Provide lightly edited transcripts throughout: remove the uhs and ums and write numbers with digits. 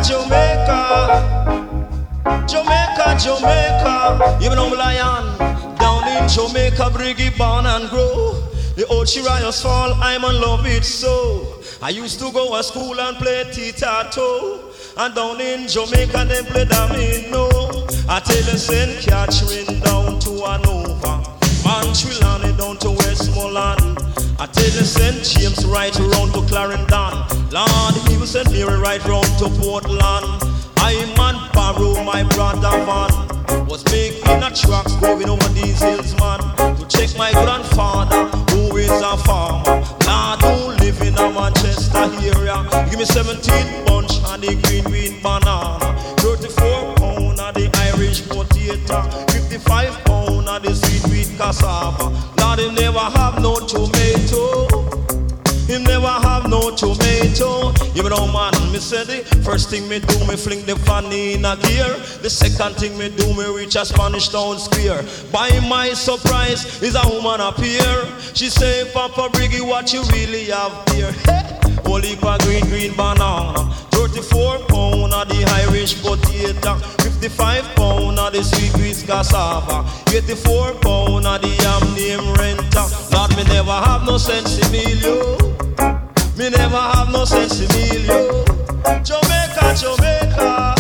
Jamaica. Even though lion down in Jamaica, Briggy born and grow. The old Shiraya's fall, I'm in love with so. I used to go to school and play tic-tac-toe. And down in Jamaica, they play domino. I tell you, St. Catherine down to Hanover, Montreal down to Westmoreland. I tell you, St. James right round to Clarendon. Lord, he will send Mary right round to Portland. I man borrow my brother van, was making a tracks going over these hills, man, to check my grandfather who is a farmer. Lord, who live in a Manchester area. Give me 17 bunch of the green banana, 34 pound of the Irish potato, 55 pound of the sweet cassava. Lord, he never have no tomato. He never have no tomato. You know, man, me say the first thing me do, me fling the fanny in a gear. The second thing me do, me reach a Spanish Town Square. By my surprise, is a woman appear. She say, Papa Briggy, what you really have here? Hey! Only for green banana, 34 pound of the Irish potato, 55 pound of the sweet cassava, 84 pound of the yam name renta. Lord, me never have no sense in Emilio. Me never have no sense in Emilio. Jamaica, Jamaica,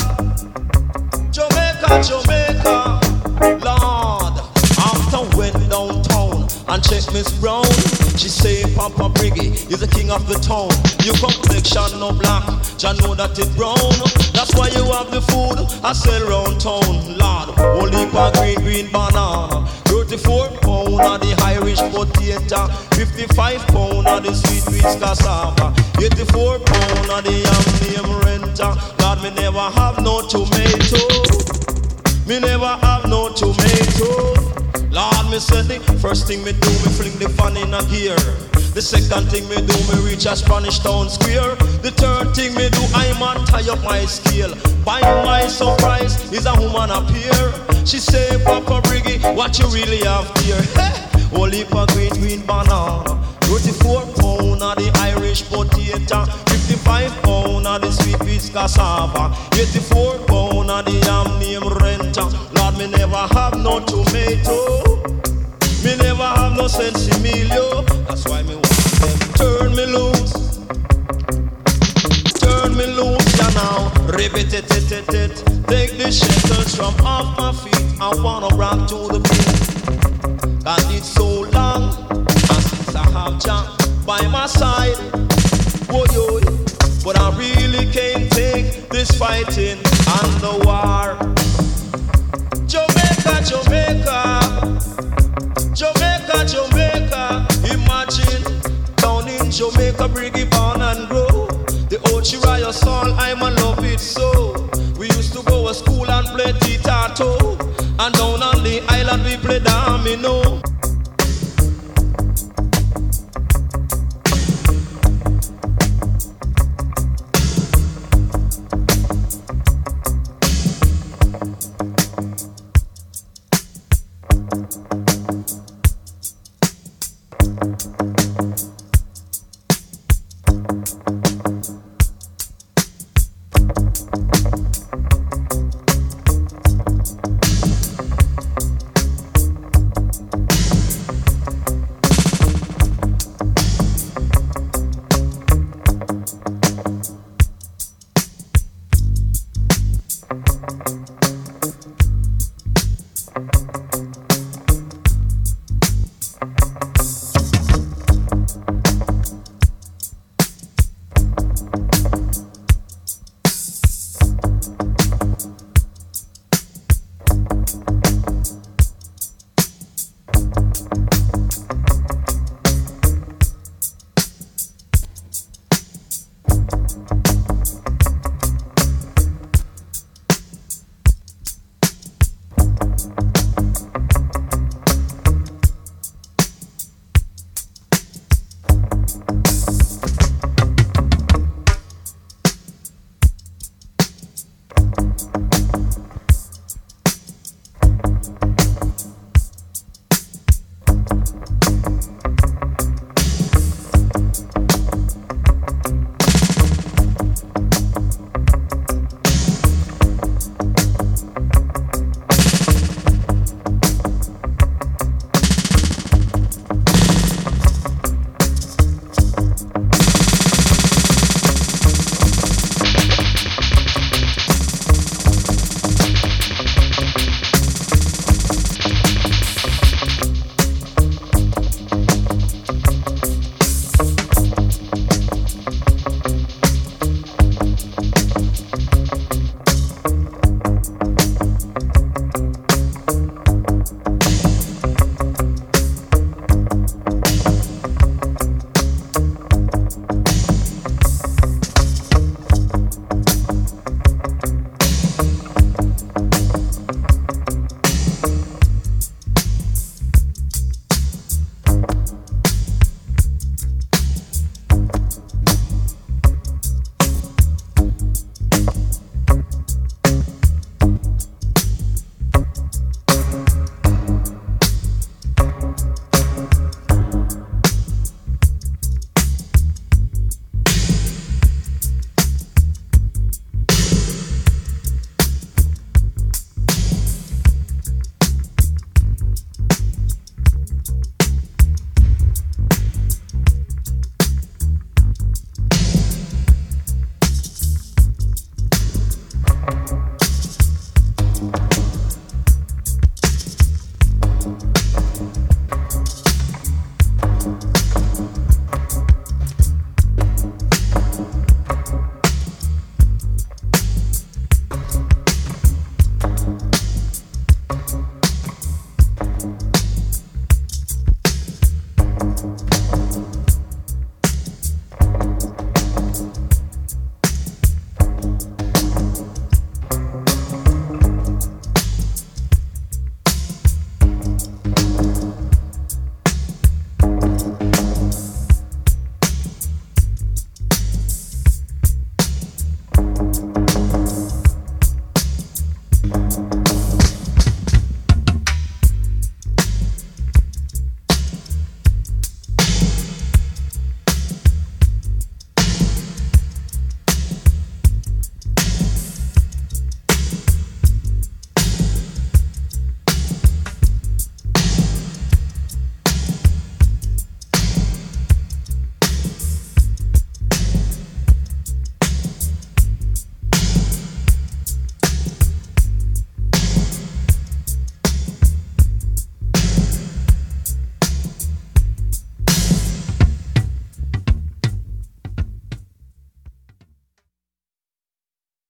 Jamaica, Jamaica. Lord, after went downtown and check Miss Brown, she say Papa Briggy is the king of the town. Your complexion no black, ya know that it brown. That's why you have the food I sell round town. Lord, only for green banana, 34 pound of the Irish potato, 55 pound of the sweet cassava, 84 pound of the yam name renta. Lord, me never have no tomato. Me never have no tomato. Lord, me say the first thing me do, me fling the fan in a gear. The second thing me do, me reach a Spanish Town Square. The third thing me do, I man tie up my scale. By my surprise, is a woman appear. She say, Papa Briggy, what you really have here? Hey! Only for green banana, 34 pound of the Irish potato, 55 pound of the sweet cassava, 84 pound of the yam name renta. Lord, me never have no tomato. Me never have no sense Emilio. That's why me want them turn me loose. Turn me loose, ya now. Ribbit it. Take the shackles from off my feet. I wanna rock to the beat. Cause it's so long, and since I have Jack by my side, oh yo, but I really can't take this fighting and the war. Jamaica, Jamaica, Jamaica, Jamaica. Imagine down in Jamaica, Briggy born and grow. The old Shiraya song, I'm in love with so. We used to go to school and play tic-tac-toe, and down on the island we play domino.